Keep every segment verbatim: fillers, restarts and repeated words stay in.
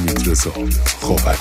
حمیدرضا خاوری.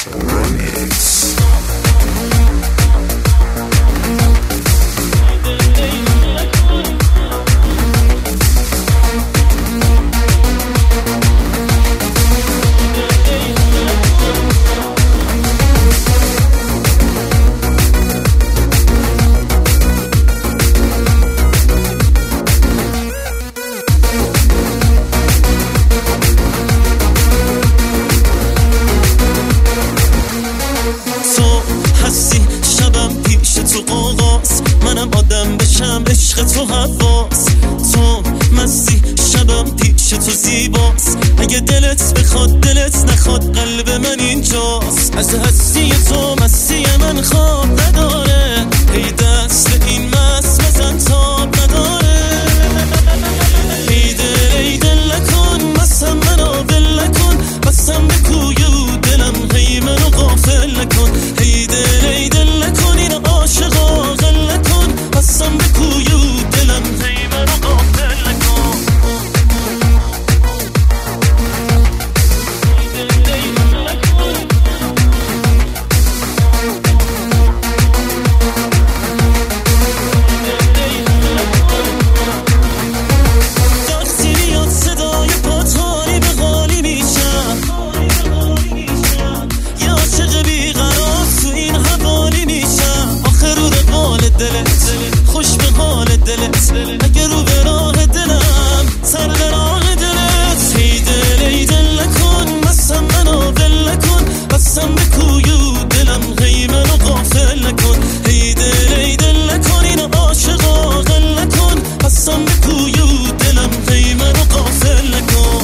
منم آدم بشم عشق تو حواس، تو مستی شبم پیش تو زیباست. اگه دلت بخواد دلت نخواد قلب من اینجاست. از هستی تو مستی من خواب نداره، ای دست این مست بزن تاب نداره. ای دل ای دل نکن مستم منو ول نکن، بستم به کوی و دلم هی منو غافل نکن. ای دل ای دل نکن این عاشقا غل نکن، بستم به کوی و دلم هی منو غافل نکن. وقتی میاد صدای پاتانی به غالی میشم، یه عاشق بیقرار تو این حوالی میشم. آخه رو به قال دلت خوش به حال دلت، اگه رو به راه دلم سر به راه دلت. ای دل ای دل نکن مستم منو ول نکن، بستم به کوی و دلم هی منو غافل نکن. ای دل ای دل نکن این عاشقا غل نکن، بستم به کوی و دلم هی منو غافل نکن.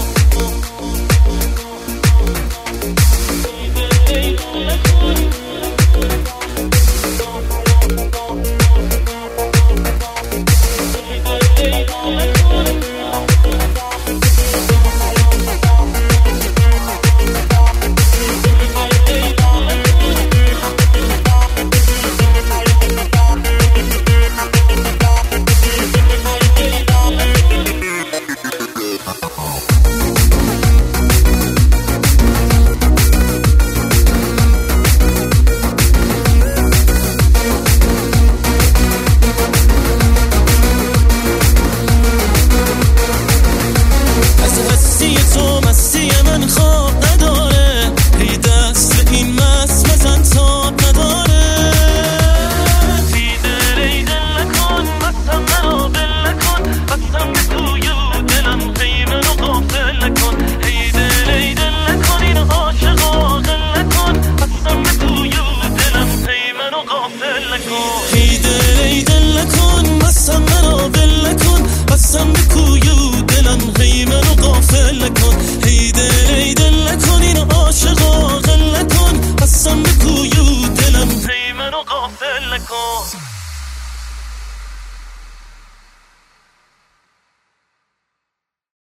ای دل ای دل نکن مستم منو ول نکن، بستم به کوی و دلم هی منو غافل نکن. ای دل ای دل نکن این عاشقا